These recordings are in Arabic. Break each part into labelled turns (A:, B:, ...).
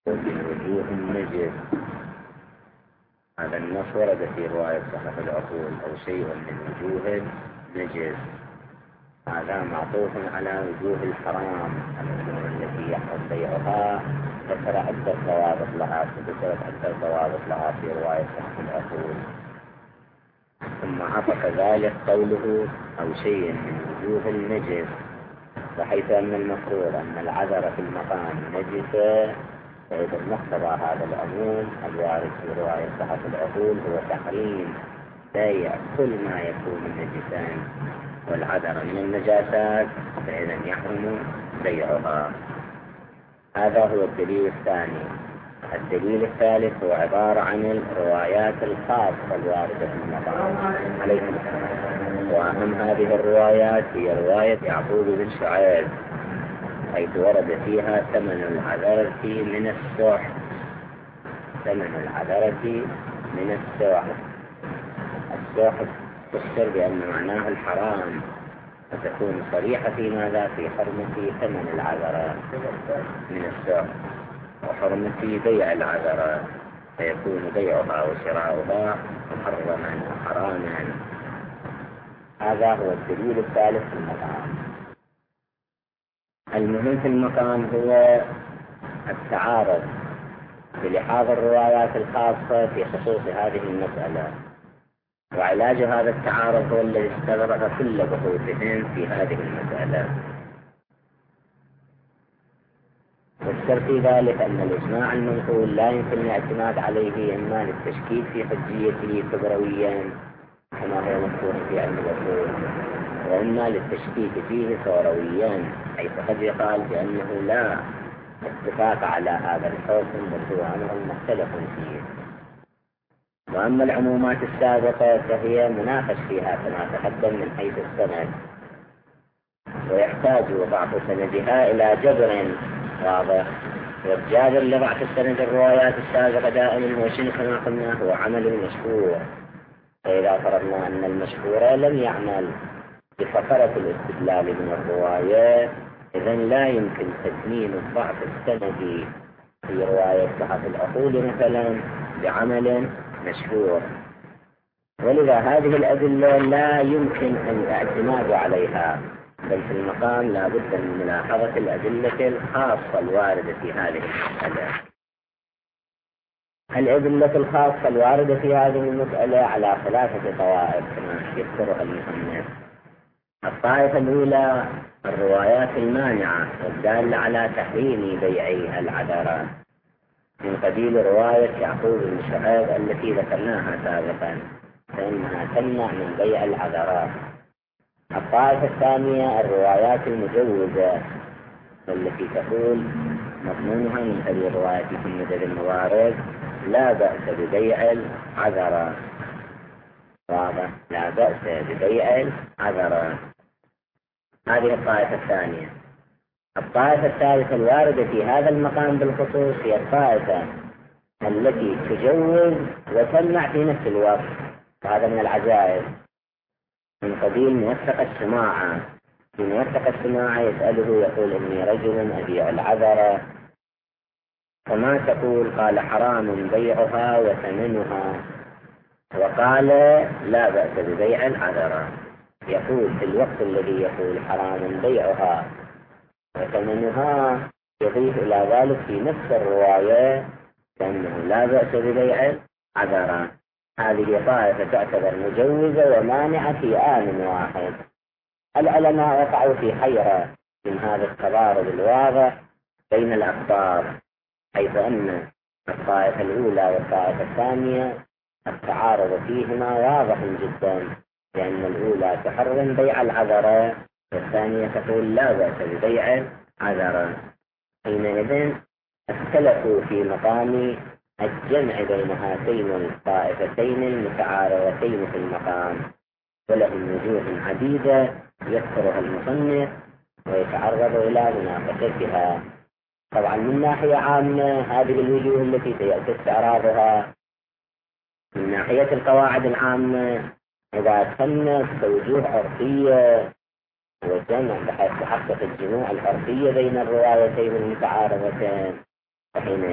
A: وبالوجوه النجس. هذا النص ورد في رواية صحف العقول أو شيء من وجوه النجس. هذا معطوف على وجوه الحرام التي يحرم بيعها. ذكر عدة ضوابط لها في رواية صحف العقول. ثم عطف ذلك قوله أو شيء من وجوه النجس، بحيث أن المفروض أن العذر في المقام نجسة، فإذا مقتضى هذا العموم الوارد في رواية صحف العقول هو تحريم بيع كل ما يكون نجسان والعذر من النجاسات، فإذا يحرم بيعها. هذا هو الدليل الثاني. الدليل الثالث هو عبارة عن الروايات الخاصة الواردة في المقام عليكم السلام. وأهم هذه الروايات هي رواية يعقوب بن شعيب، حيث ورد فيها ثمن العذرة من السحت. ثمن العذرة من السحت. السحت تفسر بأن معناه الحرام، وتكون صريحة في ماذا؟ في حرمة ثمن العذرة من السحت وحرمة بيع العذرة، فيكون بيعها وشراؤها محرما وحراما. هذا هو الدليل الثالث في المقام. المهم في المقام هو التعارض بلحاظ الروايات الخاصة في خصوص هذه المسألة، وعلاج هذا التعارض هو الذي استغرق كل بحوثهم في هذه المسألة. والسر في ذلك أن الإجماع المنقول لا يمكن الاعتماد عليه إما للتشكيك في حجيته كبرويا كما هو مذكور في علم الأصول، وإما للتشكيك فيه ثورويا، حيث قد يقال بأنه لا اتفاق على هذا الحكم بل هو أمر مختلف فيه. وأما العمومات السابقة فهي مناقش فيها كما تقدم من حيث السند، ويحتاج ضعف سندها إلى جبر واضح. والجابر لضعف السند الروايات السابقة دائما وشن كما قلنا هو عمل المشهور. فإذا فرضنا أن المشهور لم يعمل بفقرة الاستدلال من الرواية، إذن لا يمكن تثمين الضعف السندي في رواية صحف العقول مثلا بعمل مشهور. ولذا هذه الأدلة لا يمكن الاعتماد عليها، بل في المقام لا بد من ملاحظة الأدلة الخاصة الواردة في هذه المسألة. الأدلة الخاصة الواردة في هذه المسألة على ثلاثة طوائف كما يذكرها المصنف. الطائفة الأولى الروايات المانعة والدالة على تحريم بيع العذرة، من قبيل رواية يعقوب بن شعيب التي ذكرناها سابقا، فإنها تمنع من بيع العذرات. الطائفة الثانية الروايات المجوزة التي تقول مضمونها من قبيل رواية في مدد الموارد لا بأس ببيع العذرة. واضح؟ لا بأس ببيع العذرة. هذه الطائفة الثانية. الطائفة الثالثة الواردة في هذا المقام بالخصوص هي الطائفة التي تجوز وتمنع في نفس الوقت، وهذا من العجائب، من قبيل موثق السماعة. في موثق السماعة يسأله يقول إني رجل أبيع العذرة، فما تقول؟ قال حرام بيعها وثمنها، وقال لا بأس ببيع العذرة. يقول في الوقت الذي يقول حرام بيعها وثمنها يضيف إلى ذلك في نفس الرواية كأنه لا بأس ببيع العذرة. هذه طائفة تعتبر مجوزة ومانعة في آن واحد. العلماء وقعوا في حيرة من هذا التضارب الواضح بين الأخبار، حيث أن الطائفة الأولى والطائفة الثانية التعارض فيهما واضح جدا، لأن الأولى تحرم بيع العذرة والثانية تقول لا بأس ببيع العذرة. حينئذ اختلفوا في مقام الجمع بين هاتين الطائفتين المتعارضتين في المقام، ولهم وجوه عديدة يذكرها المصنف ويتعرض إلى مناقشتها. طبعا من ناحية عامة هذه الوجوه التي سيأتي استعراضها من ناحية القواعد العامة إذا تمت كوجوه عرفية وجمع بحيث تحقق الجموع العرفية بين الروايتين المتعارضتين، فحينئذ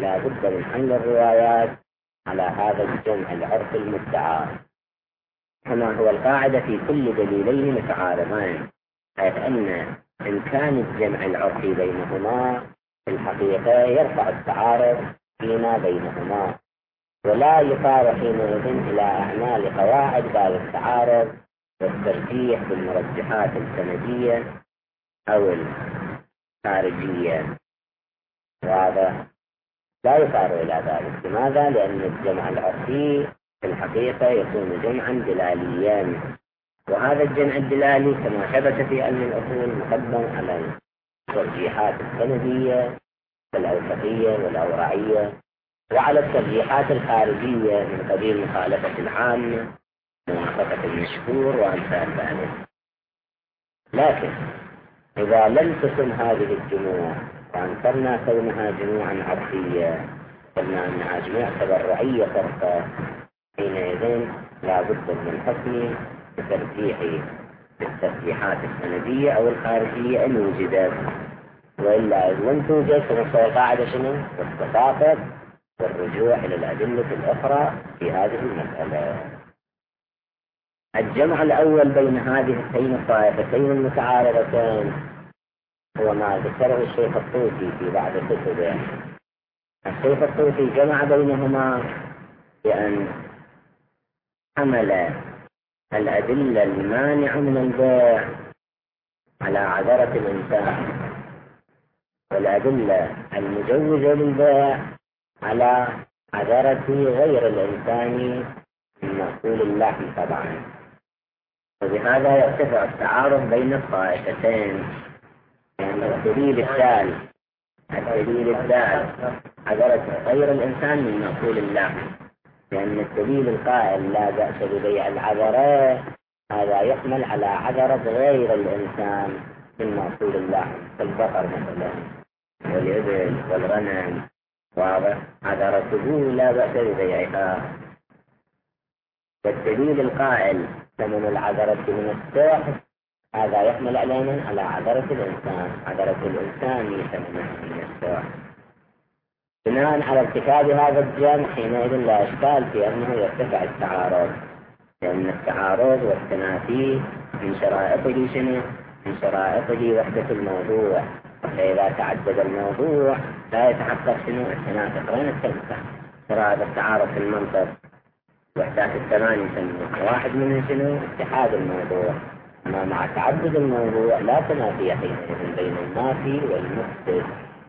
A: لا بد من حمل الروايات على هذا الجمع العرفي المدعى، كما هو القاعدة في كل دليلين متعارضين، حيث أن إمكان الجمع العرفي بينهما في الحقيقة يرفع التعارض فيما بينهما، ولا يصار حينئذ إلى أعمال قواعد باب التعارض والترجيح بالمرجحات السندية أو الخارجية، وهذا لا يصار إلى ذلك. لماذا؟ لأن الجمع العرفي في الحقيقة يكون جمعا دلاليا، وهذا الجمع الدلالي كما ثبت في علم الأصول مقدم على الترجيحات السندية والأوسطية والأورعية، وعلى الترجيحات الخارجية من قبيل مخالفة العامة وموافقة المشهور وأمثال ذلك. لكن إذا لم تكن هذه الجموع وأنكرنا كونها جموعا عرفية، قلنا أنها جموع تبرعية فرقة، حينئذ لا بد من حكم بترجيح الترجيحات السندية أو الخارجية إن وجدت، وإلا إذ لم توجد فنصبح القاعدة شنو؟ التساقط والرجوع إلى الأدلة الأخرى في هذه المسألة. الجمع الأول بين هذه الطائفتين المتعارضتين هو ما ذكره الشيخ الطوسي في بعض كتبه. الشيخ الطوسي جمع بينهما بأن حمل الأدلة المانعة من البيع على عذرة الإنسان، والأدلة المجوزة للبيع على عذرة غير الإنسان من مأكول اللحم طبعا، وبهذا يرتفع التعارض بين الطائفتين، لأن الدليل الدال عذرة غير الإنسان من مأكول اللحم، لأن الدليل القائل لا بأس ببيع العذرة هذا يحمل على عذرة غير الإنسان من مأكول اللحم كالبقر مثلا والإبل والغنم، واضح؟ عذرته لا بأس ببيعها. والدليل القائل ثمن العذرة من السحر هذا يحمل علينا على عذرة الإنسان، عذرة الإنسان ثمنها من السحر. بناء على ارتكاب هذا الجمع حينئذ لا إشكال في أنه يرتفع التعارض، لأن التعارض والتنافي من شرائطه شنو؟ من شرائطه وحدة الموضوع، فإذا تعدد الموضوع لا يتحقق شنو؟ التنافي. وين شرائط التعارض في المنطق؟ وحدات الثمانية يسمونه، واحد منهم شنو؟ اتحاد الموضوع. أما مع تعدد الموضوع لا تنافي حينئذ بين النافي والمثبت.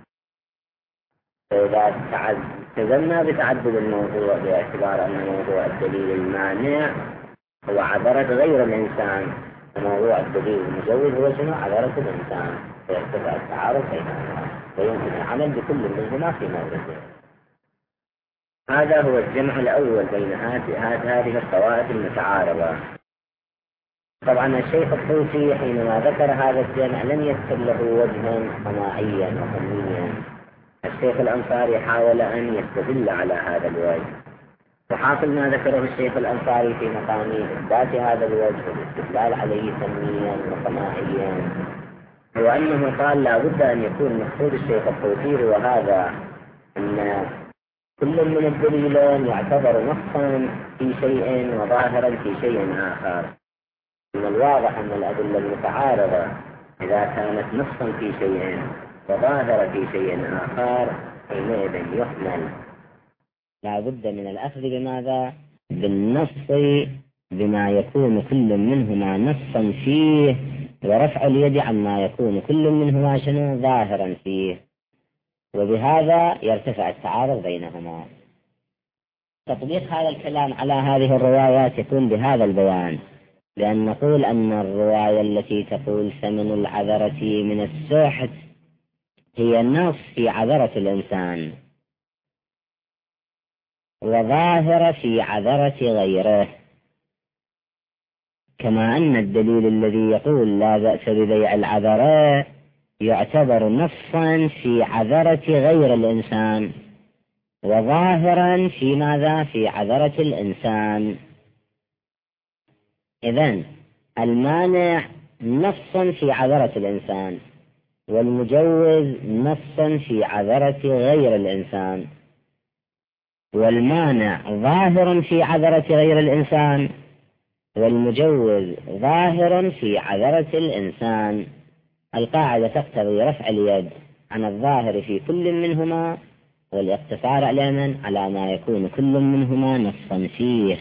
A: فإذا التزمنا بتعدد الموضوع باعتبار أن موضوع الدليل المانع هو عذرة غير الإنسان، وموضوع الدليل المجوز هو شنو؟ عذرة الإنسان، فيرتفع التعارض بينهما ويمكن العمل بكل منهما في مورده. هذا هو الجمع الأول بين هذه الطوائف المتعارضة. طبعا الشيخ الطوسي حينما ذكر هذا الجمع لم يذكر له وجها صناعيا وفنيا. الشيخ الأنصاري حاول أن يستدل على هذا الوجه، وحاصل ما ذكره الشيخ الأنصاري في مقام إثبات هذا الوجه والاستدلال عليه فنيا وصناعيا هو أنه قال لا بد أن يكون مقصود الشيخ الطوسي وهذا أن كل من الدليلين يعتبر نصا في شيء وظاهرا في شيء آخر. من الواضح أن الأدلة المتعارضة إذا كانت نصا في شيء وظاهرة في شيء آخر حينئذ يحمل لا بد من الأخذ بماذا؟ بالنص بما يكون كل منهما نصا فيه، ورفع اليد عما يكون كل منهما شنو؟ ظاهرا فيه، وبهذا يرتفع التعارض بينهما. تطبيق هذا الكلام على هذه الروايات يكون بهذا البيان، لأن نقول أن الرواية التي تقول ثمن العذرة من السحت هي نص في عذرة الإنسان وظاهرة في عذرة غيره، كما أن الدليل الذي يقول لا بأس ببيع العذرة يعتبر نصا في عذرة غير الإنسان وظاهرا في ماذا؟ في عذرة الإنسان. إذن المانع نصا في عذرة الإنسان، والمجوز نصا في عذرة غير الإنسان، والمانع ظاهر في عذرة غير الإنسان، والمجوز ظاهر في عذرة الإنسان. القاعدة تقتضي رفع اليد عن الظاهر في كل منهما والاقتصار على ما يكون كل منهما نصا فيه.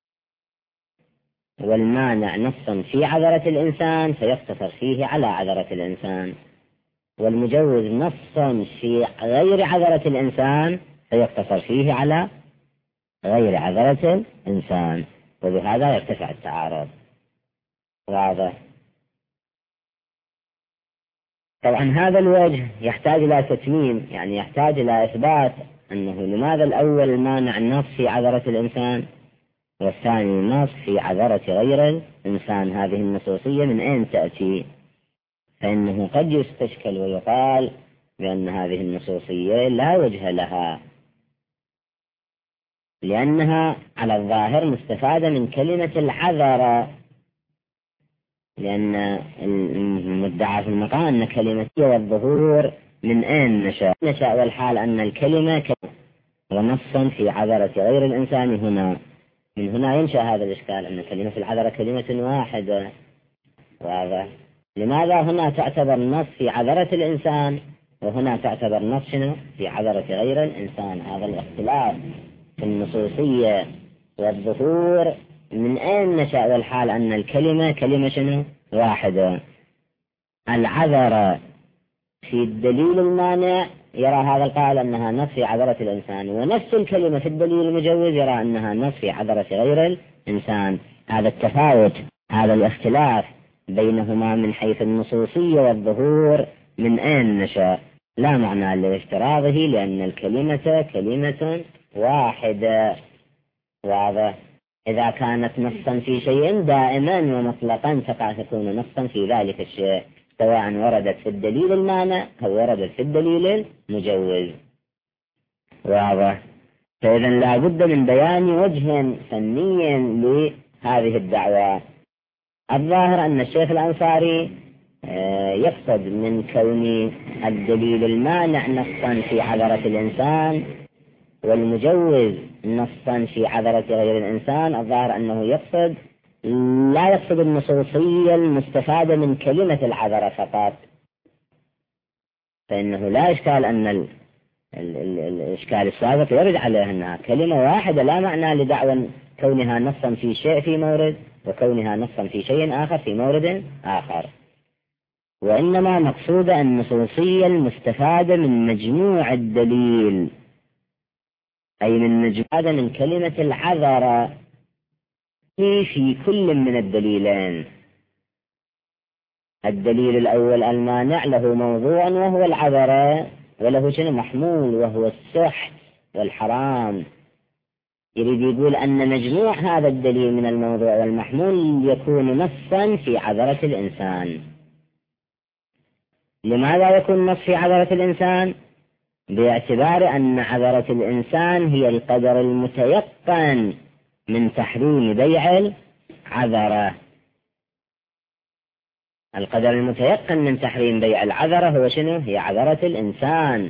A: والمانع نصا في عذرة الإنسان فيقتصر فيه على عذرة الإنسان، والمجوز نصا في غير عذرة الإنسان فيقتصر فيه على غير عذرة الإنسان، وبهذا يرتفع التعارض. واضح؟ طبعا هذا الوجه يحتاج إلى تتميم، يعني يحتاج إلى إثبات أنه لماذا الأول المانع النص في عذرة الإنسان والثاني النص في عذرة غير الإنسان. هذه النصوصية من أين تأتي؟ فإنه قد يستشكل ويقال بأن هذه النصوصية لا وجه لها، لأنها على الظاهر مستفادة من كلمة العذرة، لأن المدعى في المقام أن كلمة والظهور من أين نشأ والحال أن الكلمة ونصا في عذرة غير الإنسان هنا. من هنا ينشأ هذا الإشكال أن كلمة العذرة كلمة واحدة. واضح؟ لماذا هنا تعتبر نص في عذرة الإنسان وهنا تعتبر نص في عذرة غير الإنسان؟ هذا الاختلاف في النصوصية والظهور من أين نشأ والحال أن الكلمة كلمة واحدة؟ العذرة في الدليل المانع يرى هذا القائل أنها نص في عذرة الإنسان، ونفس الكلمة في الدليل المجوز يرى أنها نص في عذرة غير الإنسان. هذا التفاوت، هذا الاختلاف بينهما من حيث النصوصية والظهور من أين نشأ؟ لا معنى لافتراضه، لأن الكلمة كلمة واحدة. واضح؟ إذا كانت نصا في شيء دائما ومطلقا تكون نصا في ذلك الشيء، سواء وردت في الدليل المانع أو وردت في الدليل المجوز. واضح؟ فإذا لا بد من بيان وجه فني لهذه الدعوة. الظاهر أن الشيخ الأنصاري يقصد من كون الدليل المانع نصا في عذرة الإنسان والمجوز نصا في عذرة غير الإنسان، الظاهر أنه لا يقصد النصوصية المستفادة من كلمة العذرة فقط، فإنه لا إشكال أن الإشكال السابق يرد عليه أنها كلمة واحدة، لا معنى لدعوى كونها نصا في شيء في مورد وكونها نصا في شيء آخر في مورد آخر، وإنما مقصود النصوصية المستفادة من مجموع الدليل، أي من مجموعة من كلمة العذرة في كل من الدليلين. الدليل الأول المانع له موضوع وهو العذرة، وله محمول وهو السحت والحرام. يريد يقول أن مجموع هذا الدليل من الموضوع والمحمول يكون نصا في عذرة الإنسان. لماذا يكون نص في عذرة الإنسان؟ باعتبار أن عذرة الإنسان هي القدر المتيقن من تحريم بيع العذرة. القدر المتيقن من تحريم بيع العذرة هو هي عذرة الإنسان.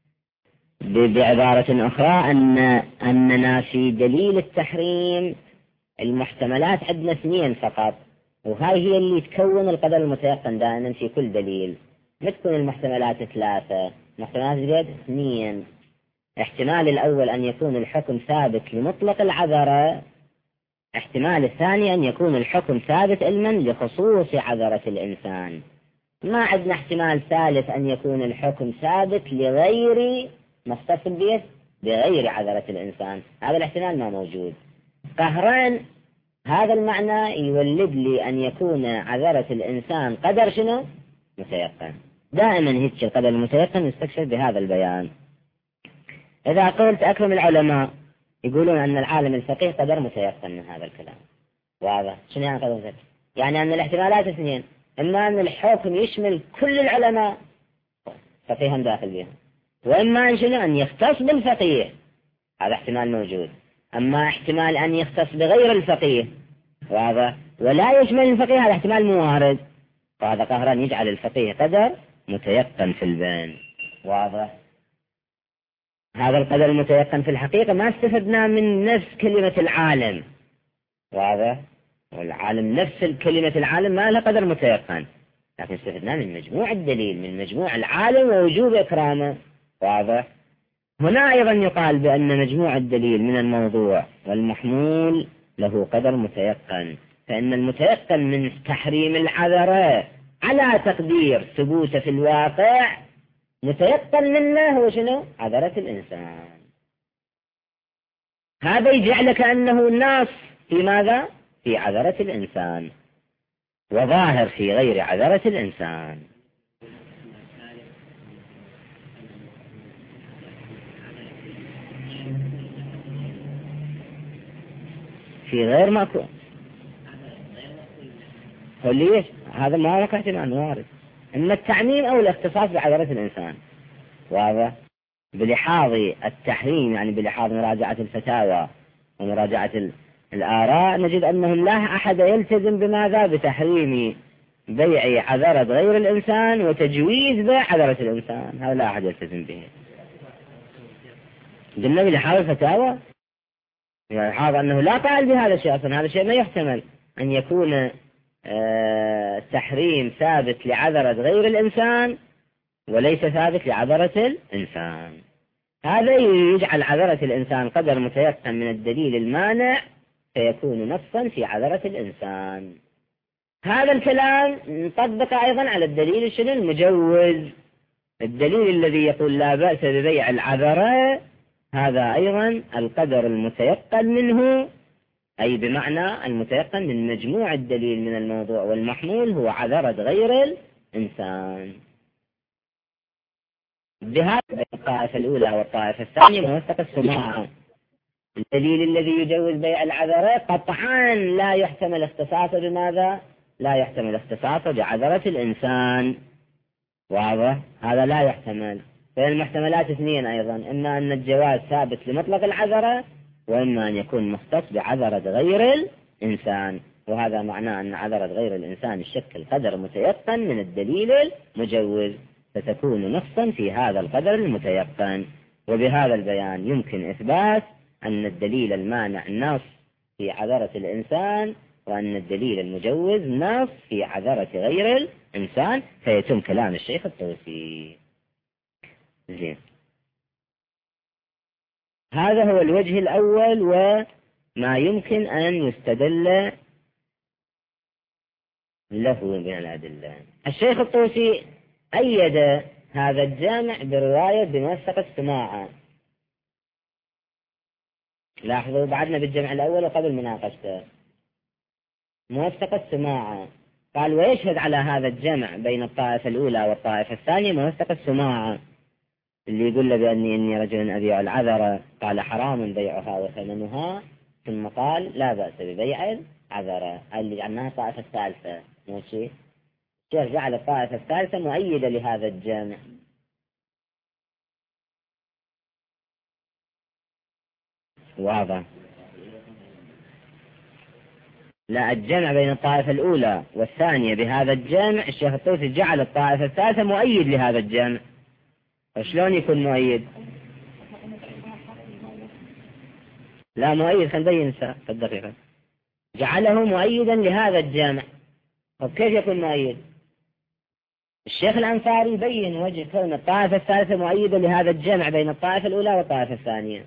A: بعبارة أخرى أننا في دليل التحريم المحتملات عندنا اثنين فقط، وهاي هي اللي تكون القدر المتيقن دائما في كل دليل. ما تكون المحتملات ثلاثة، محتملات زيادة اثنين. احتمال الأول أن يكون الحكم ثابت لمطلق العذرة، احتمال الثاني أن يكون الحكم ثابت علما لخصوص عذرة الإنسان. ما عندنا احتمال ثالث أن يكون الحكم ثابت لغير مختص به بغير عذرة الإنسان، هذا الاحتمال ما موجود. قهران هذا المعنى يولد لي أن يكون عذرة الإنسان قدر متيقن. دائما هيك القدر المتيقن يستكشف بهذا البيان. إذا قلت أكرم العلماء يقولون أن العالم الفقيه قدر متيقن من هذا الكلام. واضح؟ شنو يعني قدر متيقن؟ يعني أن الاحتمالات اثنين، إما أن الحكم يشمل كل العلماء فقيها داخل بها، وإما أن يختص بالفقيه، هذا احتمال موجود. أما احتمال أن يختص بغير الفقيه واضح ولا يشمل الفقيه، هذا احتمال موارد، فهذا قهرا يجعل الفقيه قدر متيقن في البين. واضح؟ هذا القدر المتيقن في الحقيقة ما استفدنا من نفس كلمة العالم، واضح؟ والعالم نفس كلمة العالم ما لها قدر متيقن، لكن استفدنا من مجموع الدليل، من مجموع العالم ووجوب إكرامه، واضح؟ هنا أيضا يقال بأن مجموع الدليل من الموضوع والمحمول له قدر متيقن، فإن المتيقن من تحريم العذرة على تقدير ثبوته في الواقع متيقن منه هو شنو؟ عذرة الإنسان. هذا يجعلك أنه ناص في ماذا؟ في عذرة الإنسان، وظاهر في غير عذرة الإنسان. في غير ماكو هو ليش؟ هذا ما لك احتمال وارد، إما التعميم أو الاختصاص بعذرة الإنسان، واضح؟ بلحاظ التحريم، يعني بلحاظ مراجعة الفتاوى ومراجعة الآراء، نجد أنهم لا أحد يلتزم بماذا؟ بتحريم بيع عذرة غير الإنسان وتجويز بيع عذرة الإنسان، هذا لا أحد يلتزم به. قلنا بلحاظ الفتاوى، بلحاظ أنه لا قال بهذا الشيء أصلا، هذا الشيء ما يحتمل أن يكون تحريم ثابت لعذرة غير الإنسان وليس ثابت لعذرة الإنسان. هذا يجعل عذرة الإنسان قدر متيقن من الدليل المانع فيكون نصا في عذرة الإنسان. هذا الكلام نطبق أيضا على الدليل شنو؟ المجوز، الدليل الذي يقول لا بأس ببيع العذرة، هذا أيضا القدر المتيقن منه، أي بمعنى المتيقن من مجموع الدليل من الموضوع والمحمول هو عذرة غير الإنسان. بهذا الطائفة الأولى والطائفة الثانية موثق السماع. الدليل الذي يجوز بيع العذرة قطعا لا يحتمل اختصاصه بماذا؟ لا يحتمل اختصاصه بعذرة الإنسان، واضح؟ هذا لا يحتمل. فالمحتملات اثنين أيضا، إما أن الجواز ثابت لمطلق العذرة، وإما أن يكون مختص بعذرة غير الإنسان، وهذا معناه أن عذرة غير الإنسان يشكل قدر متيقن من الدليل المجوز، فتكون نصا في هذا القدر المتيقن. وبهذا البيان يمكن إثبات أن الدليل المانع نص في عذرة الإنسان، وأن الدليل المجوز نص في عذرة غير الإنسان، فيتم كلام الشيخ الطوسي. زين، هذا هو الوجه الأول وما يمكن أن يستدل له من الأدلة. الشيخ الطوسي أيد هذا الجامع برواية بموثق السماع. لاحظوا بعدنا بالجمع الأول وقبل مناقشته موثق السماع، قال ويشهد على هذا الجمع بين الطائفة الأولى والطائفة الثانية موثق السماع، اللي يقول له إني رجل أبيع العذرة، قال حرام بيعها وثمنها، ثم قال لا بأس ببيع العذرة، اللي جعلناها الطائفة الثالثة. ماشي، الشيخ جعل الطائفة الثالثة مؤيدة لهذا الجامع. واضح؟ لا، الجمع بين الطائفة الأولى والثانية بهذا الجامع الشيخ الطوسي جعل الطائفة الثالثة مؤيد لهذا الجامع. وشلون يكون مؤيد؟ لا مؤيد، خلينا نبين في الدقيقة. جعله مؤيدا لهذا الجامع. طب كيف يكون مؤيد؟ الشيخ الأنصاري يبين وجه كون الطائفة الثالثة مؤيدة لهذا الجمع بين الطائفة الأولى والطائفة الثانية.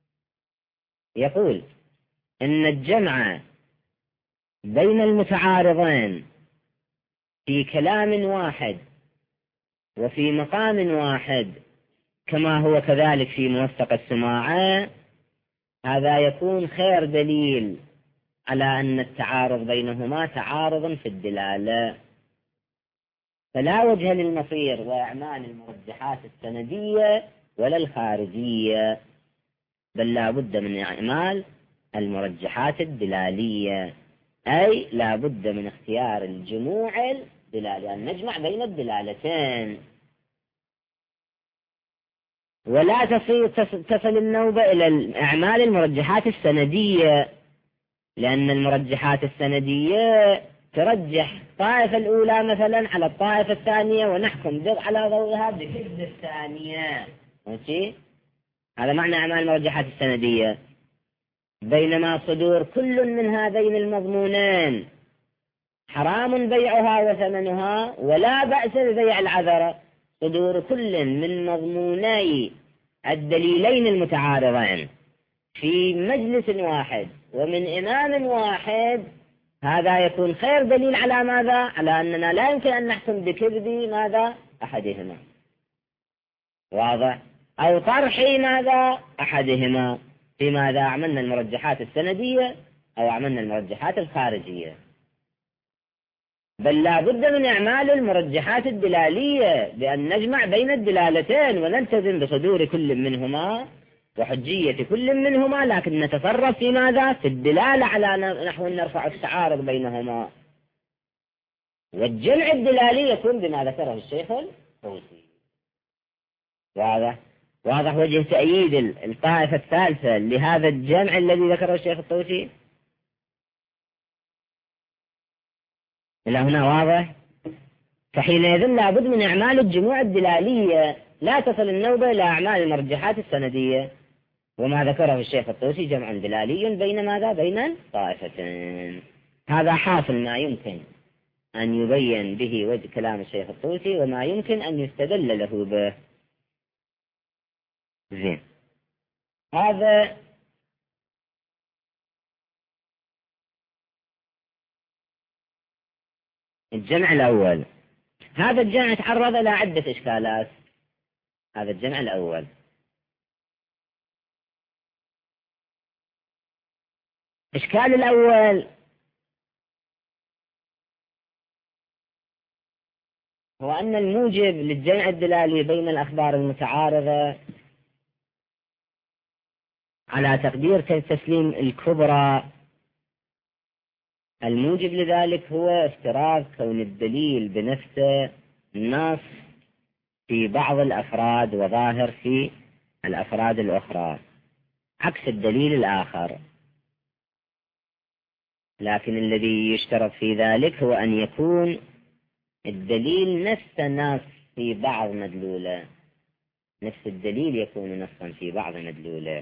A: يقول إن الجمع بين المتعارضين في كلام واحد وفي مقام واحد كما هو كذلك في موثق السماع، هذا يكون خير دليل على أن التعارض بينهما تعارض في الدلالة، فلا وجه للمصير وإعمال المرجحات السندية ولا الخارجية، بل لا بد من إعمال المرجحات الدلالية، أي لا بد من اختيار الجموع الدلالية، أن نجمع بين الدلالتين، ولا تصل النوبة إلى إعمال المرجحات السندية، لأن المرجحات السندية ترجح الطائفة الأولى مثلا على الطائفة الثانية ونحكم على ضوءها بكذب الثانية. ماشي؟ هذا معنى أعمال المرجحات السندية. بينما صدور كل من هذين المضمونين حرام بيعها وثمنها ولا بأس ببيع العذرة. صدور كل من مضموني الدليلين المتعارضين في مجلس واحد ومن إمام واحد، هذا يكون خير دليل على ماذا؟ على أننا لا يمكن أن نحكم بكذب ماذا؟ أحدهما. واضح؟ أو طرح ماذا؟ أحدهما. في ماذا؟ عملنا المرجحات السندية أو عملنا المرجحات الخارجية. بل لا بد من إعمال المرجحات الدلالية بأن نجمع بين الدلالتين ونلتزم بصدور كل منهما وحجية كل منهما، لكن نتصرف في ماذا؟ في الدلالة على نحو نرفع التعارض بينهما. والجمع الدلالي يكون بما ذكره الشيخ الطوسي. واضح وجه تأييد الطائفة الثالثة لهذا الجمع الذي ذكره الشيخ الطوسي إلى هنا. واضح؟ فحينئذ لا بد من إعمال الجموع الدلالية، لا تصل النوبة إلى أعمال المرجحات السندية. وما ذكره الشيخ الطوسي جمع دلالي بين ماذا؟ بين الطائفتين. هذا حاصل ما يمكن أن يبين به وجه كلام الشيخ الطوسي وما يمكن أن يستدل له به. زين، هذا الجمع الأول. هذا الجمع تعرض إلى عدة إشكالات. هذا الجمع الأول الإشكال الأول هو أن الموجب للجمع الدلالي بين الأخبار المتعارضة على تقدير كالتسليم الكبرى، الموجب لذلك هو افتراض كون الدليل بنفسه نص في بعض الأفراد وظاهر في الأفراد الأخرى عكس الدليل الآخر. لكن الذي يشترط في ذلك هو أن يكون الدليل نفسه نص في بعض مدلوله، نفس الدليل يكون نصا في بعض مدلوله.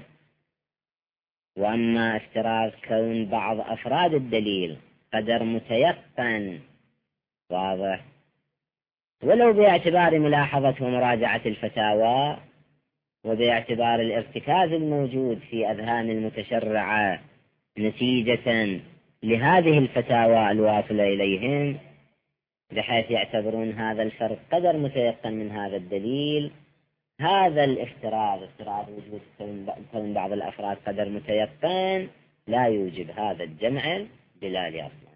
A: وأما افتراض كون بعض أفراد الدليل قدر متيقن، واضح، ولو باعتبار ملاحظة ومراجعة الفتاوى وباعتبار الارتكاز الموجود في أذهان المتشرعة نتيجة لهذه الفتاوى الواصلة إليهم، بحيث يعتبرون هذا الفرق قدر متيقن من هذا الدليل. هذا افتراض وجود كون بعض الأفراد قدر متيقن لا يوجب هذا الجمع الدلالي أصلا.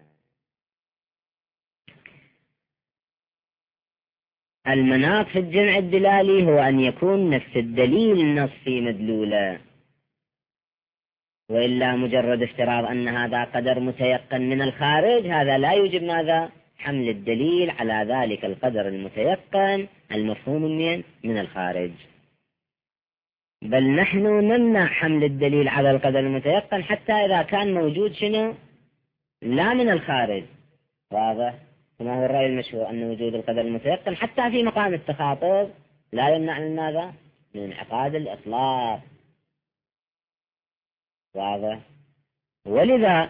A: المناط في الجمع الدلالي هو أن يكون نفس الدليل نص في مدلوله، وإلا مجرد افتراض أن هذا قدر متيقن من الخارج هذا لا يوجب ماذا؟ حمل الدليل على ذلك القدر المتيقن المفهوم من الخارج. بل نحن نمنع حمل الدليل على القدر المتيقن حتى إذا كان موجود شنو؟ لا من الخارج. واضح؟ كما هو الرأي المشهور أن وجود القدر المتيقن حتى في مقام التخاطب لا يمنع من ماذا؟ من انعقاد الإطلاق. واضح؟ ولذا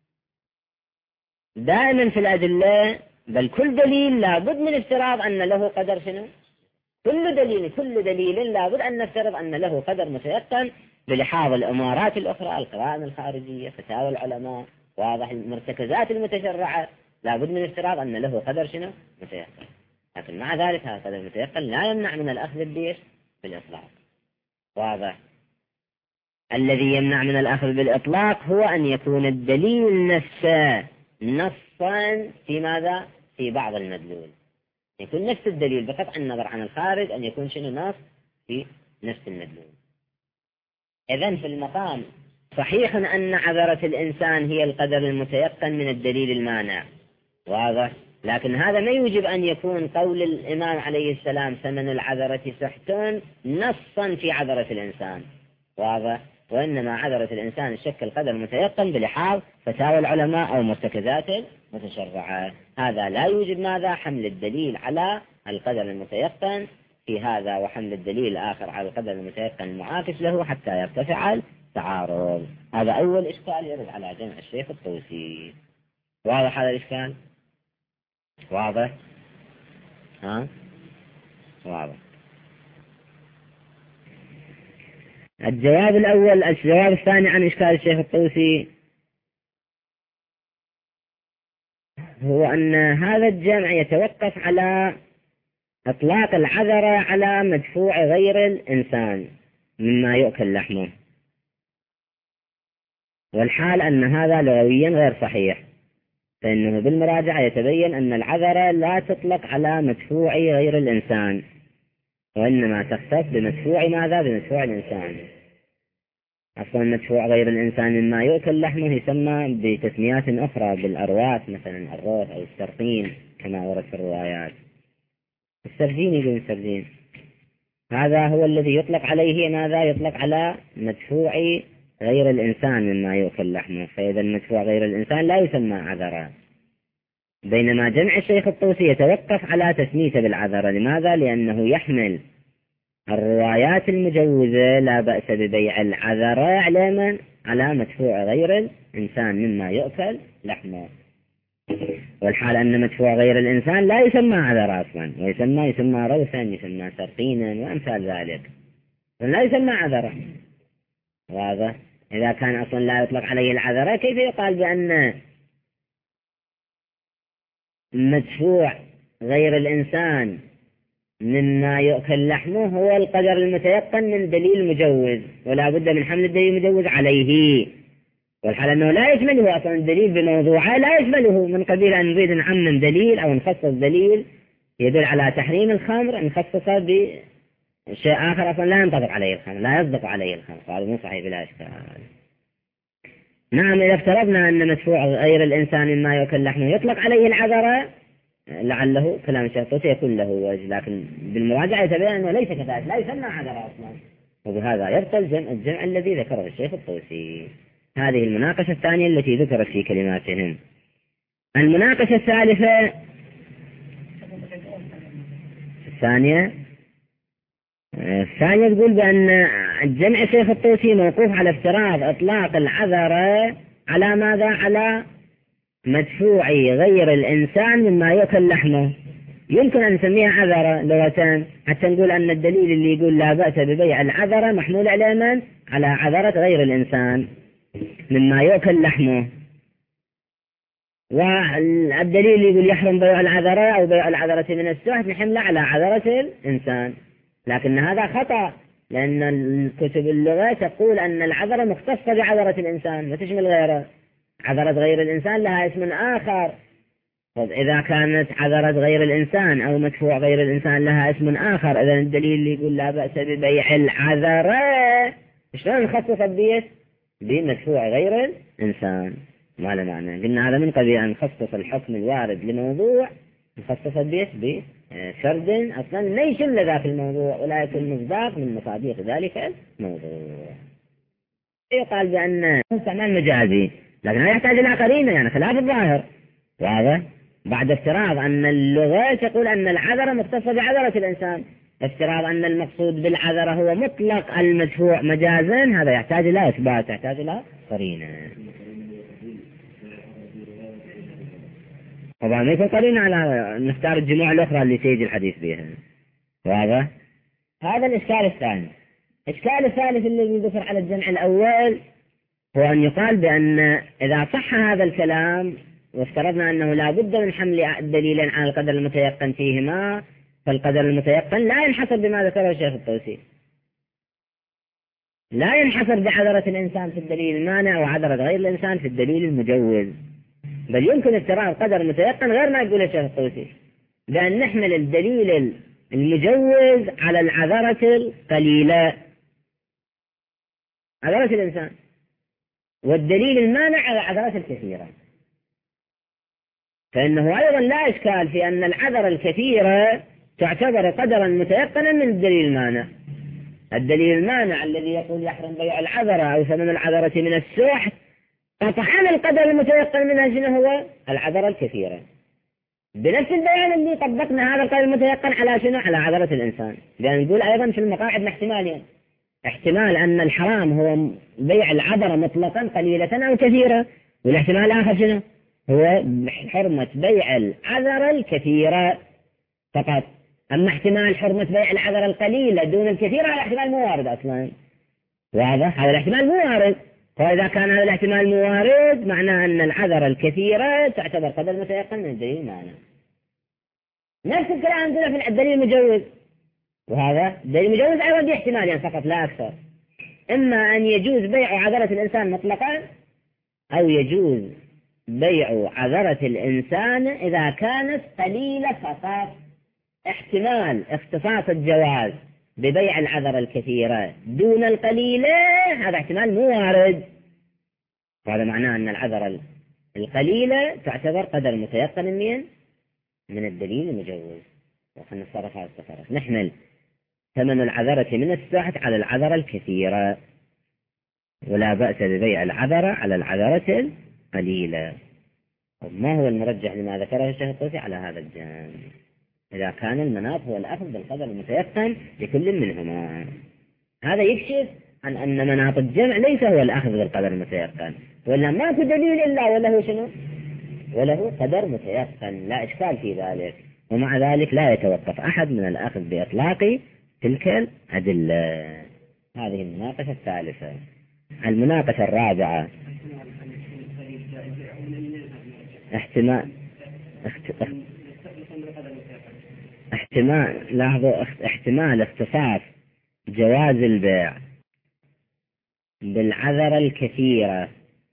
A: دائما في الأدلة بل كل دليل لابد من افتراض أن له قدر شنو؟ كل دليل لابد أن نفترض أن له قدر متيقن بلحاظ الأمارات الأخرى، القرائن الخارجية، فتاوى العلماء، واضح، المرتكزات المتشرعة، لابد من افتراض أن له قدر شنو؟ متيقن. لكن مع ذلك هذا القدر المتيقن لا يمنع من الأخذ بالإطلاق. واضح؟ الذي يمنع من الأخذ بالإطلاق هو أن يكون الدليل نفسه نصا في ماذا؟ في بعض المدلول. يكون نفس الدليل بقطع النظر عن الخارج أن يكون شنو نص في نفس المدلول. إذن في المقام صحيح أن عذرة الإنسان هي القدر المتيقن من الدليل المانع، واضح، لكن هذا ما يوجب أن يكون قول الإمام عليه السلام ثمن العذرة سحت نصا في عذرة الإنسان، واضح، وإنما عذرة الإنسان الشك القدر متيقن بلحاظ فتاوى العلماء أو مرتكزات متشرعة. هذا لا يوجب ماذا؟ حمل الدليل على القدر المتيقن في هذا وحمل الدليل الآخر على القدر المتيقن المعاكس له حتى يرتفع التعارض. هذا أول إشكال يرد على جمع الشيخ الطوسي. واضح هذا الإشكال؟ واضح؟ ها؟ واضح. الجواب الأول. الجواب الثاني عن إشكال الشيخ الطوسي هو أن هذا الجمع يتوقف على إطلاق العذرة على مدفوع غير الإنسان مما يؤكل لحمه، والحال أن هذا لغويا غير صحيح، فإنه بالمراجعة يتبين أن العذرة لا تطلق على مدفوع غير الإنسان، وإنما تختص بمدفوع ماذا؟ بمدفوع الإنسان. أصلا مدفوع غير الإنسان مما يؤكل لحمه يسمى بتسميات أخرى بالأرواث، مثلا الروث أو السرطين كما ورد في الروايات. السرجين يقول السرجين، هذا هو الذي يطلق عليه ماذا؟ يطلق على مدفوع غير الإنسان مما يؤكل لحمه، فإذا المدفوع غير الإنسان لا يسمى عذرا. بينما جمع الشيخ الطوسي يتوقف على تسميته بالعذرة. لماذا؟ لأنه يحمل الروايات المجوزة لا بأس ببيع العذرة على مدفوع غير الإنسان مما يؤكل لحمه، والحال أن مدفوع غير الإنسان لا يسمى عذرة أصلا، ويسمى روثا، يسمى سرطينا وأمثال ذلك، لا يسمى عذرة. واضح؟ إذا كان أصلا لا يطلق عليه العذرة كيف يقال بأن مدفوع غير الإنسان مما يؤكل لحمه هو القدر المتيقن من دليل مجوز، ولا بد من حمل الدليل المجوز عليه، والحال أنه لا يشمله أصلا الدليل بموضوعه، لا يشمله، من قبيل أن نريد نعمم دليل أو نخصص دليل يدل على تحريم الخمر نخصصه بشيء آخر أصلا لا ينطبق عليه الخمر، لا يصدق عليه الخمر، هذا مو صحيح بلا إشكال. نعم، إذا افترضنا أن مدفوع غير الإنسان مما يؤكل لحمه يطلق عليه العذرة لعله كلام الشيخ الطوسي يكون له وجه، لكن بالمراجعة يتبين أنه ليس كذلك، لا يسمى عذرة أصلا، وبهذا يبطل الجمع الذي ذكره الشيخ الطوسي. هذه المناقشة الثانية التي ذكرت في كلماتهم. المناقشة الثالثة الثانية تقول بأن الجمع الشيخ الطوسي موقوف على افتراض إطلاق العذرة على ماذا؟ على مدفوع غير الإنسان مما يؤكل لحمه. يمكن أن نسميها عذرة لغة حتى نقول أن الدليل اللي يقول لا بأس ببيع العذرة محمول على من؟ على عذرة غير الإنسان مما يؤكل لحمه، والدليل اللي يقول يحرم بيع العذرة أو بيع العذرة من السحت نحمله على عذرة الإنسان، لكن هذا خطأ، لأن الكتب اللغة تقول أن العذرة مختصة بعذرة الإنسان ما تشمل غيره، عذرة غير الإنسان لها اسم آخر. إذا كانت عذرة غير الإنسان أو مدفوع غير الإنسان لها اسم آخر، إذا الدليل اللي يقول لا بأس ببيع العذرة شلون نخصص بيت بمدفوع غير الإنسان؟ ما له معنى. قلنا هذا من قبيل أن نخصص الحكم الوارد لموضوع نخصص بيت بشرد أصلا لا يشمل ذاك الموضوع ولا يكون مصداق من مصادق ذلك الموضوع. يقال بأن استعمال مجازي، لكن هذا يحتاج إلى قرينة، يعني خلاف الظاهر. وهذا بعد افتراض أن اللغة تقول أن العذرة مختصة بعذرة الإنسان، افتراض أن المقصود بالعذرة هو مطلق المدفوع مجازا، هذا يحتاج إلى إثبات، يحتاج إلى قرينة. طبعا ما يكون قرينة على نختار الجموع الأخرى اللي سيجي الحديث بها. وهذا الإشكال الثاني. الإشكال الثالث الذي ذكر على الجمع الأول هو أن يقال بأن إذا صح هذا الكلام وافترضنا أنه لا بد من حمل دليلا على القدر المتيقن فيهما، فالقدر المتيقن لا ينحصر بما ذكره الشيخ الطوسي، لا ينحصر بعذرة الإنسان في الدليل المانع وعذرة غير الإنسان في الدليل المجوز، بل يمكن افتراض قدر متيقن غير ما يقول الشيخ الطوسي، بأن نحمل الدليل المجوز على العذرة القليلة عذرة الإنسان، والدليل المانع على العذرة الكثيرة. فإنه أيضا لا إشكال في أن العذرة الكثيرة تعتبر قدرا متيقنا من الدليل المانع. الدليل المانع الذي يقول يحرم بيع العذرة أو ثمن العذرة من السحت قطعا القدر المتيقن منها شنو هو؟ العذرة الكثيرة. بنفس البيان اللي طبقنا هذا القدر المتيقن على شنو؟ على عذرة الإنسان. لأن نقول أيضا في المقاعد احتمالين: احتمال أن الحرام هو بيع العذرة مطلقا قليلة أو كثيرة، والاحتمال الآخر شنو؟ هو حرمة بيع العذرة الكثيرة فقط. أما احتمال حرمة بيع العذرة القليلة دون الكثير هذا احتمال مو وارد أصلا. واضح؟ هذا الاحتمال مو وارد. فإذا كان هذا الاحتمال مو وارد معناه أن العذرة الكثيرة تعتبر قدر متيقن من الدليل المعنى. نفس الكلام عندنا في الدليل المجوز، وهذا الدليل المجوز أيضا باحتمالين فقط لا أكثر: إما أن يجوز بيع عذرة الإنسان مطلقا، أو يجوز بيع عذرة الإنسان إذا كانت قليلة فقط. احتمال اختصاص الجواز ببيع العذرة الكثيرة دون القليلة هذا احتمال مو وارد. وهذا معناه أن العذرة القليلة تعتبر قدر متيقن من الدليل المجوز. وخلنا نتصرف هذا التصرف: نحمل ثمن العذرة من الساحة على العذرة الكثيرة، ولا بأس ببيع العذرة على العذرة القليلة. ما هو المرجح لما ذكره الشيخ الطوسي على هذا الجانب؟ إذا كان المناط هو الأخذ بالقدر المتيقن لكل منهما، هذا يكشف عن أن مناط الجمع ليس هو الأخذ بالقدر المتيقن، ولا ما في دليل إلا وله شنو؟ وله قدر متيقن، لا إشكال في ذلك. ومع ذلك لا يتوقف أحد من الأخذ بإطلاق تلك الأدلة. هذه المناقشة الثالثة. المناقشة الرابعة: احتمال اختصاص جواز البيع بالعذرة الكثيرة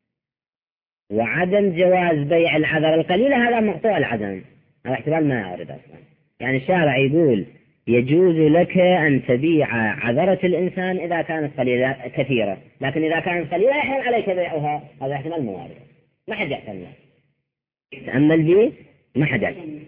A: وعدم جواز بيع العذرة القليلة، هذا مقطوع العدم، هذا احتمال ما يعرض أصلا. يعني الشارع يقول يجوز لك أن تبيع عذرة الإنسان إذا كانت قليلة كثيرة، لكن إذا كانت قليلة يحرم عليك بيعها، هذا احتمال مو وارد، ما حد يحتمل. تأمل به ما حد يحتمل.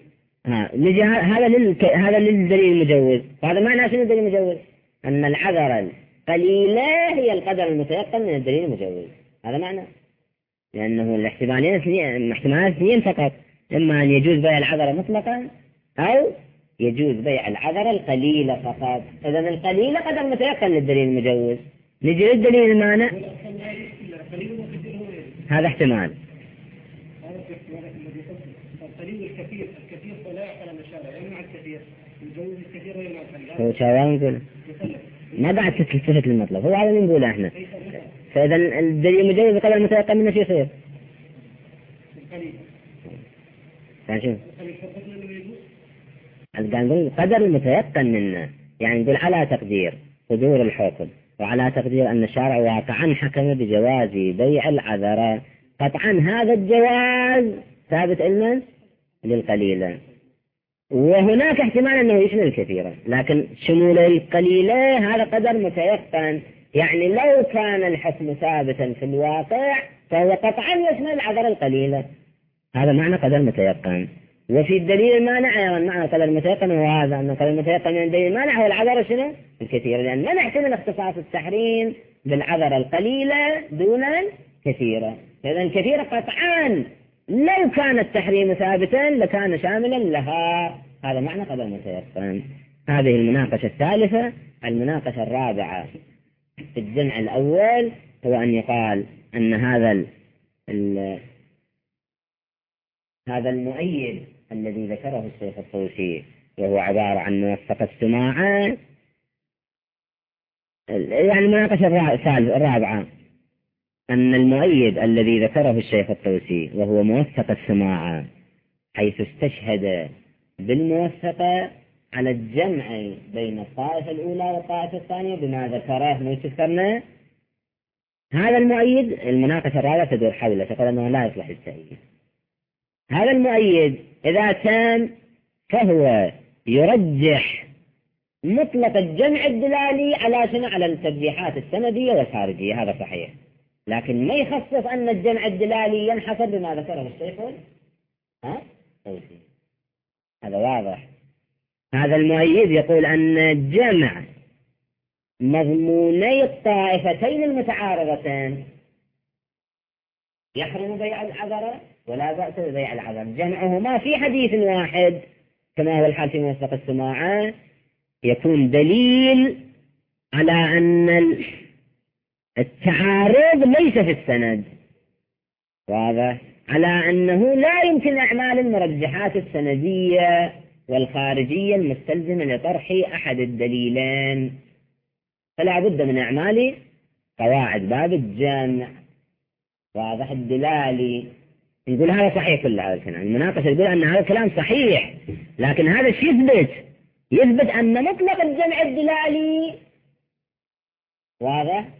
A: هذا للدليل المجوز. وهذا معنى شنو الدليل المجوز؟ أن العذرة القليلة هي القدر المتيقن من الدليل المجوز، هذا معنى. لأنه الاحتمالات اثنين فقط: إما أن يجوز بيع العذرة مطلقا، أو يجوز بيع العذرة القليلة فقط. إذن القليلة قدر متيقن للدليل المجوز. نجي للدليل المانع، هذا احتمال. القليل الكثير فلا يعقل الشارع يمنع الكثير، يجوز الكثير ويمنع القليل. هو شارع نقول ما بعد تلتفت للمطلب، هو هذا اللي نقوله احنا. فإذا الدليل المجوز بقدر المتيقن منه شو يصير؟ يعني شو؟ نقول قدر المتيقن منه، يعني نقول على تقدير صدور الحكم، وعلى تقدير أن الشارع واقعا حكم بجواز بيع العذرة، قطعا هذا الجواز ثابت علما للقليلة، وهناك احتمال أنه يشمل الكثيرة، لكن شمول القليلة هذا قدر متيقن. يعني لو كان الحكم ثابتا في الواقع فهو قطعا يشمل العذرة القليلة، هذا معنى قدر متيقن. وفي الدليل المانع أيضا معنى قدر متيقن، وهذا أن قدر متيقن من الدليل المانع هو العذرة شنو؟ الكثيرة، لأن ما نحتمل اختصاص التحريم بالعذرة القليلة دون الكثيرة. لأن الكثيرة قطعا لو كان التحريم ثابتا لكان شاملا لها، هذا معنى قدر متيقن. هذه المناقشة الثالثة. المناقشة الرابعة في الجمع الأول هو أن يقال أن هذا المؤيد الذي ذكره الشيخ الطوسي وهو عبارة عن موثق السماعة، يعني المناقشة الرابعة أن المؤيد الذي ذكره الشيخ الطوسي وهو موثق السماعة، حيث استشهد بالموثقة على الجمع بين الطائفة الأولى والطائفة الثانية بما ذكره ميسرنا، هذا المؤيد المناقشة الرابعة تدور حوله، تقول أنه لا يصلح التأييد. هذا المؤيد إذا كان فهو يرجح مطلق الجمع الدلالي على شنو؟ على الترجيحات السندية والخارجية، هذا صحيح، لكن ما يخصص أن الجمع الدلالي ينحصر بما ذكره الشيخ الطوسي، هذا واضح. هذا المؤيد يقول أن جمع مضموني الطائفتين المتعارضتين
B: يحرم بيع العذرة ولا بأس ببيع العذرة، جمعهما في حديث واحد كما هو الحال في موثق السماعة يكون دليل على أن التعارض ليس في السند، واضح، على أنه لا يمكن أعمال المرجحات السندية والخارجية المستلزمة لطرح أحد الدليلين، فلا بد من أعمال قواعد باب الجمع، واضح، الدلالي. نقول هذا صحيح كل هذا الكلام، المناقشة يقول أن هذا الكلام صحيح، لكن هذا الشيء يثبت أن مطلق الجمع الدلالي، واضح،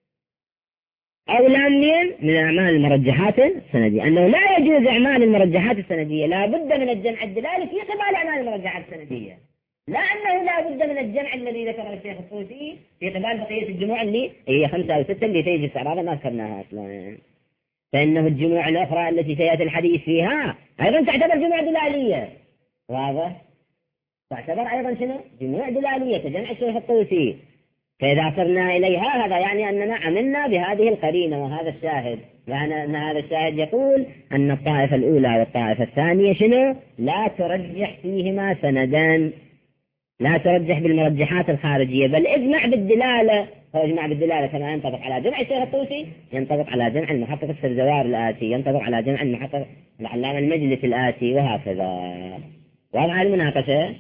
B: أولى من أعمال المرجحات السندية، أنه لا يجوز أعمال المرجحات السندية، لا بد من الجمع الدلالي في قبال أعمال المرجحات السندية، لا أنه لا بد من الجمع الذي ذكره الشيخ الطوسي في قبال بقية الجموع اللي هي 5 أو 6 اللي تيجي استعراضها ما ذكرناها أصلا، فإنه الجموع الأخرى التي سيأتي الحديث فيها أيضا تعتبر جموع دلالية، واضح، تعتبر أيضا شنو؟ جموع دلالية كجمع الشيخ الطوسي، فإذا صرنا إليها هذا يعني أننا عملنا بهذه القرينة وهذا الشاهد، يعني أن هذا الشاهد يقول أن الطائفة الأولى والطائفة الثانية شنو؟ لا ترجح فيهما سندان، لا ترجح بالمرجحات الخارجية، بل اجمع بالدلالة، هو اجمع بالدلالة كما ينطبق على جمع الشيخ الطوسي ينطبق على جمع المحقق السرزوار الآتي، ينطبق على جمع المحقق العلامة المجلس الآتي، وهكذا. واضح المناقشة؟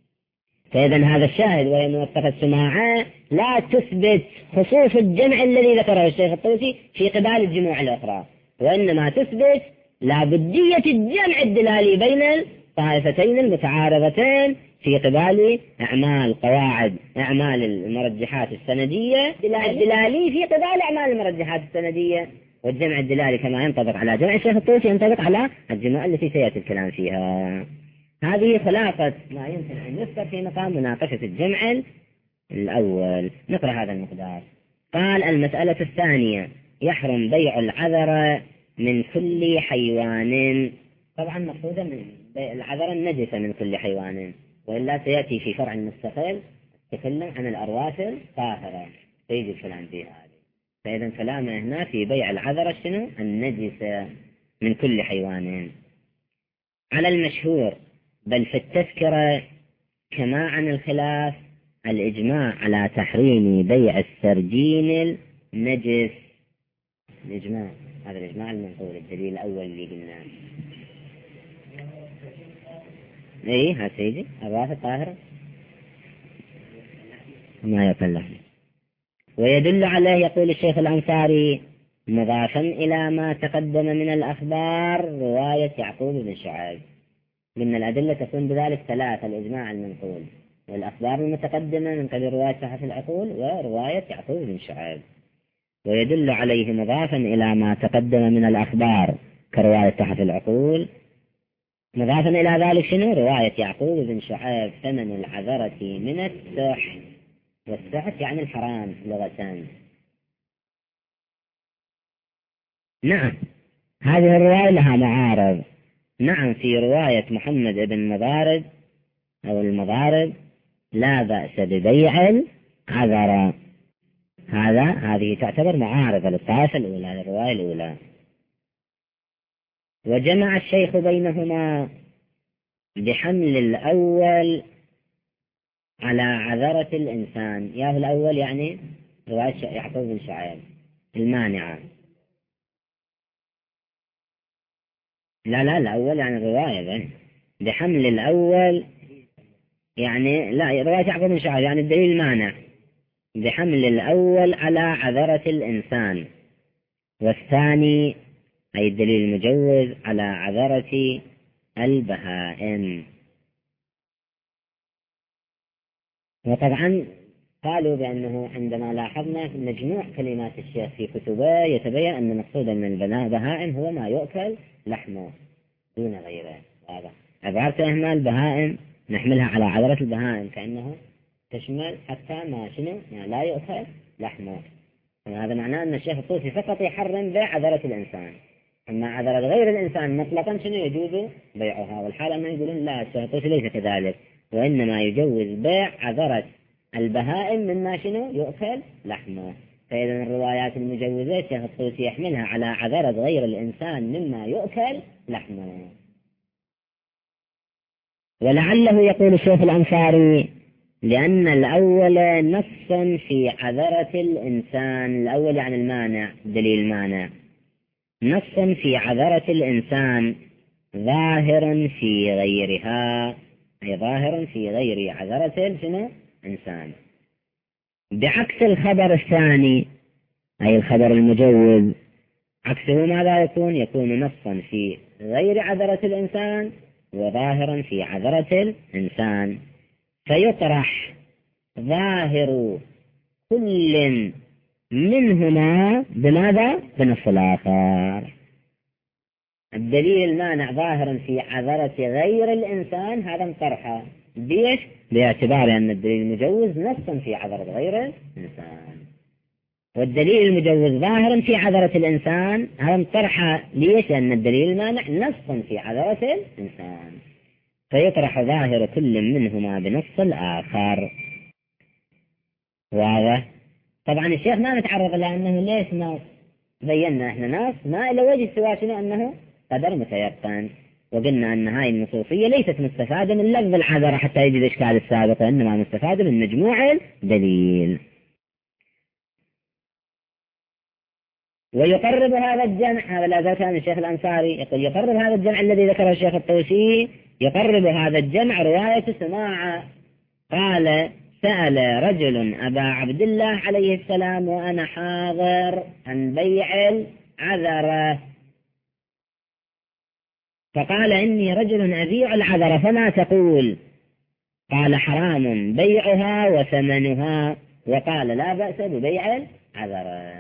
B: فإذا هذا الشاهد وهي موثقة السماعة لا تثبت خصوص الجمع الذي ذكره الشيخ الطوسي في قبال الجموع الأخرى، وإنما تثبت لابدية الجمع الدلالي بين الطائفتين المتعارضتين في قبال أعمال قواعد أعمال المرجحات السندية، الدلالي في قبال أعمال المرجحات السندية، والجمع الدلالي كما ينطبق على جمع الشيخ الطوسي ينطبق على الجموع التي سيأتي الكلام فيها. هذه خلاصة ما يمكن أن يذكر في مقام مناقشة الجمع الأول. نقرأ هذا المقدار. قال: المسألة الثانية: يحرم بيع العذرة من كل حيوان. طبعا مقصودا من العذرة النجسة من كل حيوان، وإلا سيأتي في فرع مستقل تكلم عن الأرواث الطاهرة سيجي الكلام فيها هذه، فإذا كلامه هنا في بيع العذرة شنو؟ النجسة من كل حيوان. على المشهور بل في التذكرة كما عن الخلاف الإجماع على تحريم بيع السرجين النجس. الإجماع، هذا الإجماع المنقول، الدليل الأول اللي قلناه. إيه هذا سيدي الأرواث الطاهرة ما يقل. ويدل عليه يقول الشيخ الأنصاري مضافا إلى ما تقدم من الأخبار رواية يعقوب بن شعيب. من الأدلة تكون بذلك 3: الإجماع المنقول، والأخبار المتقدمة من قبل رواية صحف العقول، ورواية يعقوب بن شعيب. ويدل عليه مضافا إلى ما تقدم من الأخبار كرواية صحف العقول، مضافا إلى ذلك شنو؟ رواية يعقوب بن شعيب: ثمن العذرة من السحت، والسحت يعني الحرام لغتان. نعم هذه الرواية لها معارض. نعم في رواية محمد بن مضارب أو المضارب: لا بأس ببيع العذرة. هذه تعتبر معارضة للطائفة الأولى، للرواية الأولى. وجمع الشيخ بينهما بحمل الأول على عذرة الإنسان. ياهو الأول يعني رواية يعقوب بن شعيب المانعة. لا الأول يعني الرواية بحمل الأول يعني لا رواية يعقوب بن شعيب يعني الدليل المانع، بحمل الأول على عذرة الإنسان، والثاني أي الدليل المجوز على عذرة البهائم. وطبعا قالوا بأنه عندما لاحظنا مجموع كلمات الشيخ في كتبه يتبين أن مقصودا من البهائم هو ما يؤكل لحمه دون غيره. هذا عبارة هنا البهائم نحملها على عذرة البهائم كأنه تشمل حتى ما شنو يعني لا يؤكل لحمه. هذا معناه أن الشيخ الطوسي فقط يحرم بيع عذرة الإنسان، أما عذرة غير الإنسان مطلقا شنو يجوز بيعها. والحالة ما يقولون لا الشيخ الطوسي ليس كذلك، وإنما يجوز بيع عذرة البهائم مما شنو يؤكل لحمه. فإذا الروايات المجوزة الشيخ الطوسي يحملها على عذرة غير الإنسان مما يؤكل لحمه. ولعله يقول الشيخ الأنصاري لأن الأول نص في عذرة الإنسان، الأول يعني المانع، دليل المانع، نص في عذرة الإنسان ظاهر في غيرها، أي ظاهر في غير عذرة الإنسان، بعكس الخبر الثاني أي الخبر المجوز، عكسه ماذا يكون؟ يكون نصا في غير عذرة الإنسان وظاهرا في عذرة الإنسان، فيطرح ظاهر كل منهما بماذا؟ بنص الآخر. الدليل المانع ظاهرا في عذرة غير الإنسان هذا انطرح بيش؟ باعتبار أن الدليل المجوز نصا في عذرة غير الإنسان، والدليل المجوز ظاهرا في عذرة الإنسان هذا انطرح ليش؟ لأن الدليل المانع نصا في عذرة الإنسان، فيطرح ظاهر كل منهما بنص الآخر. واضح؟ طبعا الشيخ ما نتعرض لأنه ليش نص، بينا احنا نص ما إلى وجه سوى شنو أنه قدر متيقن، وقلنا أن هاي النصوصية ليست مستفادة من لفظ العذرة حتى يجي الإشكال السابق، إنما مستفادة من مجموع الدليل. ويقرب هذا الجمع، هذا لا زال كان الشيخ الأنصاري يقول يقرب هذا الجمع الذي ذكره الشيخ الطوسي، يقرب هذا الجمع رواية سماعة قال سأل رجل أبا عبد الله عليه السلام وأنا حاضر عن بيع العذرة، فقال إني رجل أبيع العذرة فما تقول؟ قال حرام بيعها وثمنها، وقال لا بأس ببيع العذرة.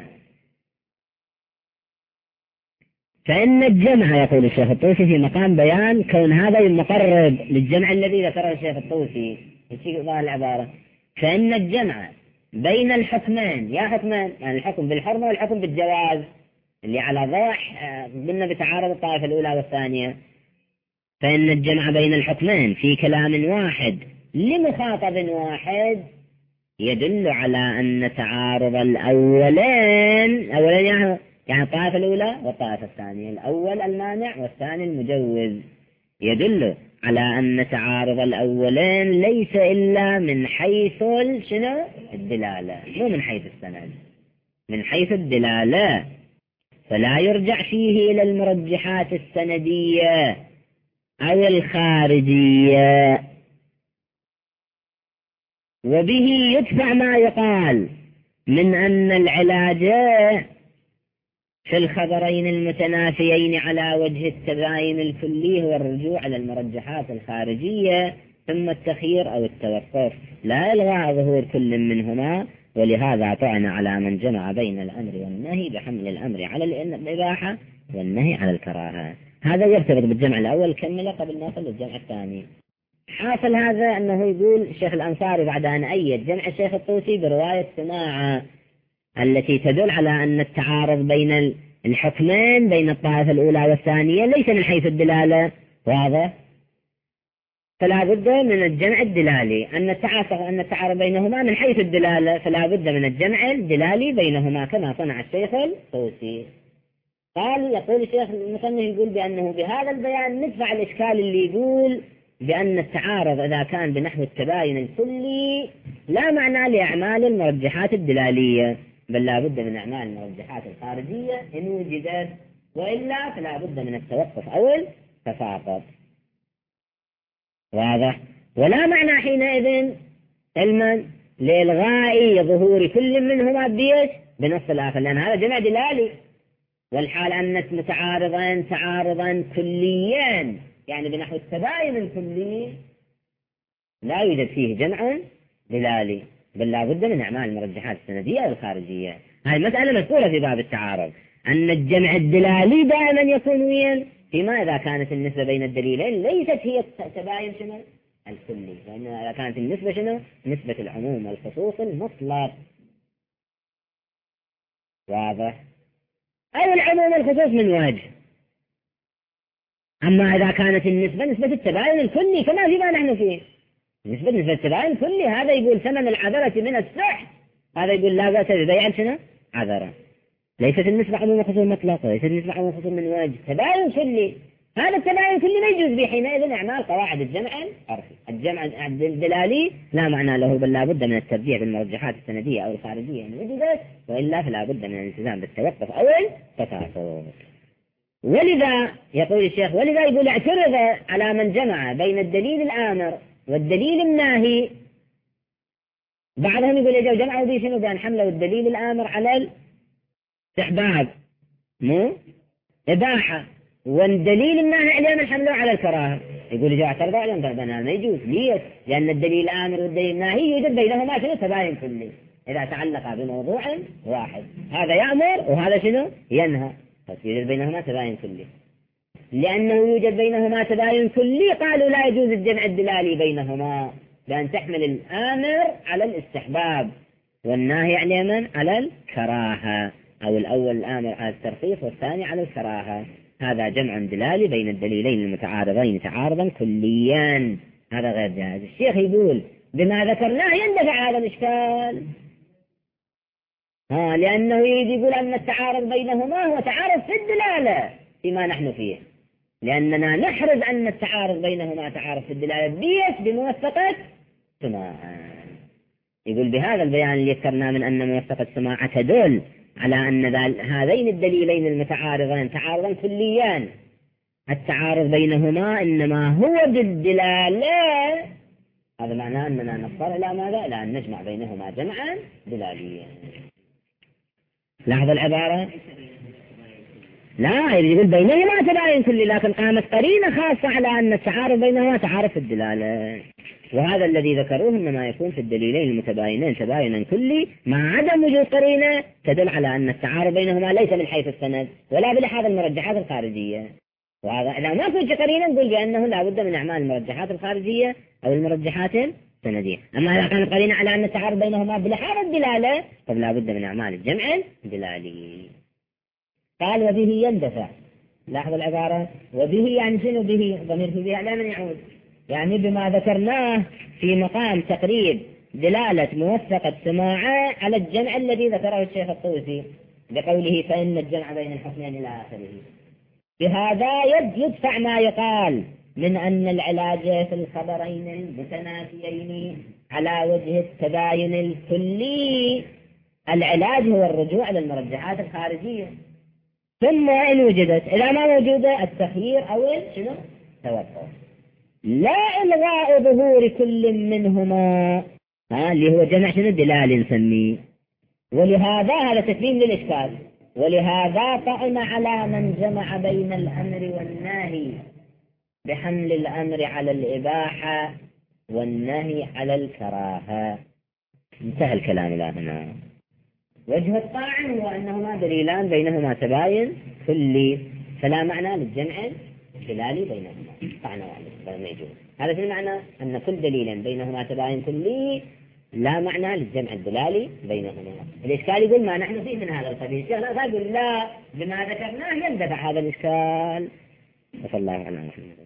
B: فإن الجمع يقول الشيخ الطوسي في مقام بيان كون هذا المقرب للجمع الذي ذكره الشيخ الطوسي في ظاهر العبارة، فإن الجمع بين الحكمين، يا حكمان يعني الحكم بالحرمة والحكم بالجواز اللي على ضوح قلنا بتعارض الطائفة الأولى والثانية، فإن الجمع بين الحكمين في كلام واحد لمخاطب واحد يدل على أن تعارض الأولين يعني الطائفة الأولى والطائفة الثانية، الأول المانع والثاني المجوز، يدل على أن تعارض الأولين ليس إلا من حيث شنو؟ الدلالة، مو من حيث السند، من حيث الدلالة، فلا يرجع فيه إلى المرجحات السندية أو الخارجية. وبه يدفع ما يقال من أن العلاج في الخبرين المتنافيين على وجه التباين الكلي هو الرجوع إلى المرجحات الخارجية ثم التخيير أو التوقف، لا يلغى ظهور كل منهما، ولهذا طعن على من جمع بين الأمر والنهي بحمل الأمر على الإباحة والنهي على الكراهة. هذا يرتبط بالجمع الأول كمل قبل ما نصل للجمع الثاني. حاصل هذا أنه يقول الشيخ الأنصاري بعد أن أيد جمع الشيخ الطوسي برواية سماعة التي تدل على أن التعارض بين الحكمين بين الطائفة الأولى والثانية ليس من حيث الدلالة، واضح؟ فلا بد من الجمع الدلالي، أن التعارض بينهما من حيث الدلالة، فلا بد من الجمع الدلالي بينهما كما صنع الشيخ الطوسي. يقول الشيخ المصنف يقول بأنه بهذا البيان ندفع الإشكال اللي يقول بأن التعارض إذا كان بنحو التباين الكلي لا معنى لأعمال المرجحات الدلالية، بل لا بد من أعمال المرجحات الخارجية إن وجدت، وإلا فلا بد من التوقف أو التساقط، واضح؟ ولا معنى حينئذ علما لإلغاء ظهور كل منهما بنص الآخر، لأن هذا جمع دلالي، والحال أن متعارضان تعارضا كليان يعني بنحو التباين الكلي لا يوجد فيه جمع دلالي، بل لا بد من أعمال المرجحات السندية والخارجية. هذه مسألة مذكورة في باب التعارض، أن الجمع الدلالي دائما يكون وين؟ فيما إذا كانت النسبة بين الدليلين ليست هي التباين شنو؟ الكلي، لأن إذا كانت النسبة شنو؟ نسبة العموم والخصوص المطلق، واضح؟ أو العموم والخصوص من وجه، أما إذا كانت النسبة نسبة التباين الكلي كما فيما نحن فيه، نسبة التباين الكلي، هذا يقول ثمن العذرة من السحت، هذا يقول لا بأس ببيع شنو؟ عذرا. ليست النسبة عموم خصوص مطلق، وليست النسبة عموم خصوص من وجه، تباين كلي. هذا التباين كلي ما يجوز به حينئذ إعمال قواعد الجمع العرفي. الجمع الدلالي لا معنى له، بل لا بد من الترجيح بالمرجحات السندية أو الخارجية إن وجدت، وإلا فلا بد من الالتزام بالتوقف أو التكاثر. ولذا يقول الشيخ، ولذا يقول اعترض على من جمع بين الدليل الآمر والدليل الناهي. بعضهم يقول يجب جمعه به شنو؟ بأن حمله الدليل الآمر على الاستحباب مو إباحة، والدليل الناهي عليه من حمله على الكراهة. يقول يجب اعترض عليهم بأنها ما يجوز. ليش؟ لأن الدليل الآمر والدليل الناهي يوجد بينهما شنو؟ تباين كلي إذا تعلق بموضوع واحد، هذا يأمر وهذا شنو؟ ينهى، يوجد بينهما تباين كلي. لأنه يوجد بينهما تباين كلي قالوا لا يجوز الجمع الدلالي بينهما، بأن تحمل الآمر على الاستحباب والناهي على من؟ على الكراهة، أو الأول الآمر على الترخيص والثاني على الكراهة. هذا جمع دلالي بين الدليلين المتعارضين تعارضا كليا، هذا غير جائز. الشيخ يقول بما ذكرناه يندفع هذا الإشكال، لأنه يقول أن التعارض بينهما هو تعارض في الدلالة فيما نحن فيه، لأننا نحرز أن التعارض بينهما تعارض في الدلالة بموثقة سماع. يقول بهذا البيان اللي ذكرنا من أن موثقة سماع تدل على أن هذين الدليلين المتعارضين تعارضا كليان، التعارض بينهما إنما هو بالدلالة. هذا معناه أننا نضطر إلى ماذا؟ إلى أن نجمع بينهما جمعا دلاليا. لاحظ العبارة، لا يقول بينهما تباين كلي، لكن قامت قرينة خاصة على أن التعارض بينهما تعارض في الدلالة، وهذا الذي ذكروه إنما يكون في الدليلين المتباينين تباينا كلي مع عدم وجود قرينة تدل على أن التعارض بينهما ليس من حيث السند ولا بلحاظ المرجحات الخارجية. وهذا إذا ما كنت قرينة نقول بأنه لا بد من أعمال المرجحات الخارجية أو المرجحات السندية. أما إذا كانت قرينة على أن التعارض بينهما بلحاظ الدلالة فلا بد من أعمال الجمع الدلالي. قال وبه يندفع. لاحظ العبارة، وبه يعني شنو؟ به ضمير في به على من يعود؟ يعني بما ذكرناه في مقام تقريب دلالة موثقة سماعة على الجمع الذي ذكره الشيخ الطوسي بقوله فإن الجمع بين الحكمين إلى آخره. بهذا يدفع ما يقال من أن العلاج في الخبرين المتنافيين على وجه التباين الكلي. العلاج هو الرجوع للمرجحات الخارجية، ثم إن وجدت إذا ما وجد التخيير أو شنو؟ توقف، لا إلغاء ظهور كل منهما، اللي هو جمع شنو؟ دلالي نسميه. ولهذا هذا تسليم للإشكال، ولهذا طعن على من جمع بين الأمر والنهي بحمل الأمر على الإباحة والنهي على الكراهة. انتهى الكلام إلى هنا. وجه الطاعن هو أنهما دليلان بينهما تباين كلي، فلا معنى للجمع الدلالي بينهما، طعن واحد ما يجوز. هذا في المعنى أن كل دليل بينهما تباين كلي لا معنى للجمع الدلالي بينهما. الإشكال يقول ما نحن فيه من هذا القبيل، لا يقول لا بما ذكرناه يندفع هذا الإشكال. وصلى الله على محمد.